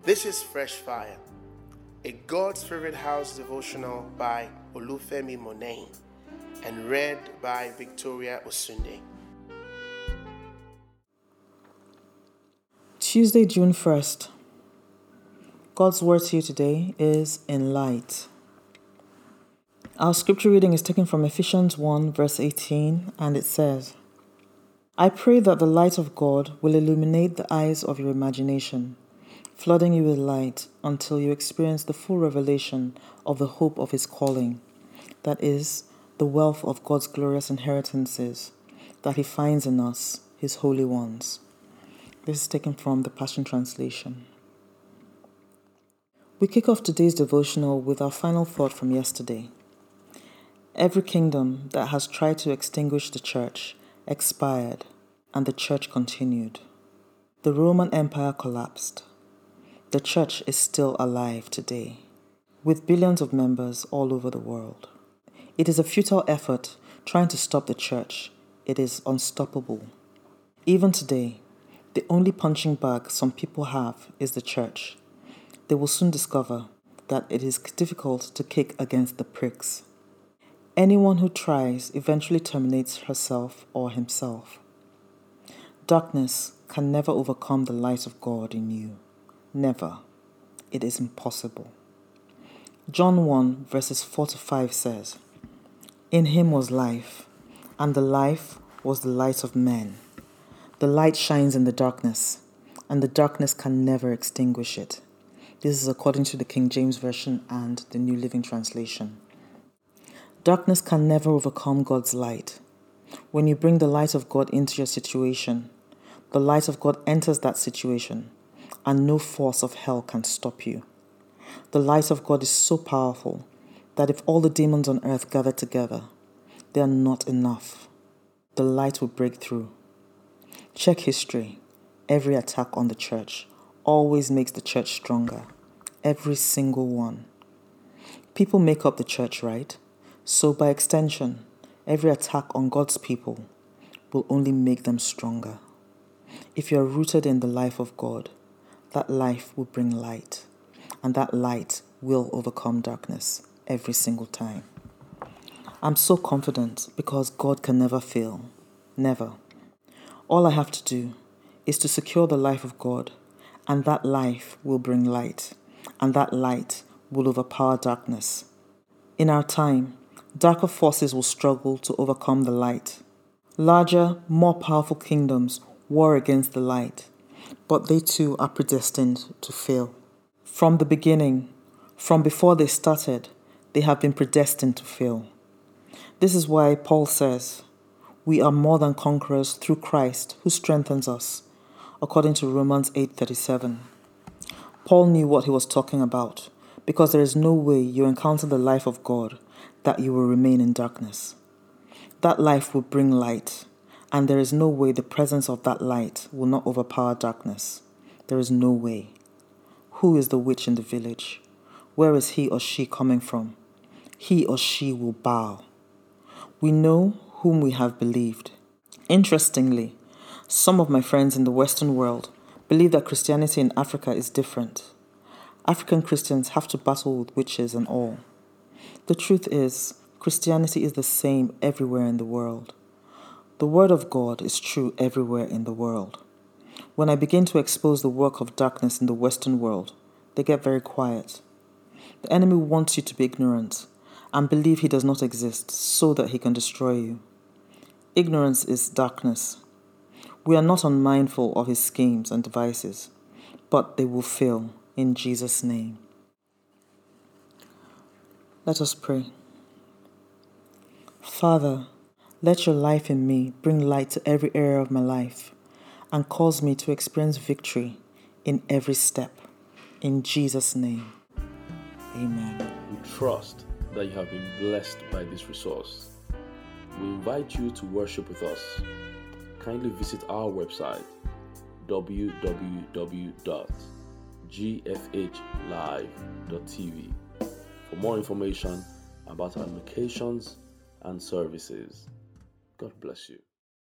This is Fresh Fire, a God's Favorite House devotional by Olufemi Monet and read by Victoria Osunde. Tuesday, June 1st. God's word to you today is in light. Our scripture reading is taken from Ephesians 1 verse 18, and it says, I pray that the light of God will illuminate the eyes of your imagination, flooding you with light until you experience the full revelation of the hope of His calling, that is, the wealth of God's glorious inheritances that He finds in us, His holy ones. This is taken from the Passion Translation. We kick off today's devotional with our final thought from yesterday. Every kingdom that has tried to extinguish the church expired, and the church continued. The Roman Empire collapsed. The church is still alive today, with billions of members all over the world. It is a futile effort trying to stop the church. It is unstoppable. Even today, the only punching bag some people have is the church. They will soon discover that it is difficult to kick against the pricks. Anyone who tries eventually terminates herself or himself. Darkness can never overcome the light of God in you. Never. It is impossible. John 1 verses 4 to 5 says, In Him was life, and the life was the light of men. The light shines in the darkness, and the darkness can never extinguish it. This is according to the King James Version and the New Living Translation. Darkness can never overcome God's light. When you bring the light of God into your situation, the light of God enters that situation, and no force of hell can stop you. The light of God is so powerful that if all the demons on earth gather together, they are not enough. The light will break through. Check history. Every attack on the church always makes the church stronger. Every single one. People make up the church, right? So by extension, every attack on God's people will only make them stronger. If you are rooted in the life of God, that life will bring light, and that light will overcome darkness every single time. I'm so confident because God can never fail. Never. All I have to do is to secure the life of God, and that life will bring light, and that light will overpower darkness. In our time, darker forces will struggle to overcome the light. Larger, more powerful kingdoms war against the light, but they too are predestined to fail. From the beginning, from before they started, they have been predestined to fail. This is why Paul says, we are more than conquerors through Christ who strengthens us, according to Romans 8:37. Paul knew what he was talking about, because there is no way you encounter the life of God that you will remain in darkness. That life will bring light, and there is no way the presence of that light will not overpower darkness. There is no way. Who is the witch in the village? Where is he or she coming from? He or she will bow. We know whom we have believed. Interestingly, some of my friends in the Western world believe that Christianity in Africa is different. African Christians have to battle with witches and all. The truth is, Christianity is the same everywhere in the world. The Word of God is true everywhere in the world. When I begin to expose the work of darkness in the Western world, they get very quiet. The enemy wants you to be ignorant and believe he does not exist so that he can destroy you. Ignorance is darkness. We are not unmindful of his schemes and devices, but they will fail in Jesus' name. Let us pray. Father, let your life in me bring light to every area of my life and cause me to experience victory in every step. In Jesus' name, amen. We trust that you have been blessed by this resource. We invite you to worship with us. Kindly visit our website www.gfhlive.tv for more information about our locations and services. God bless you.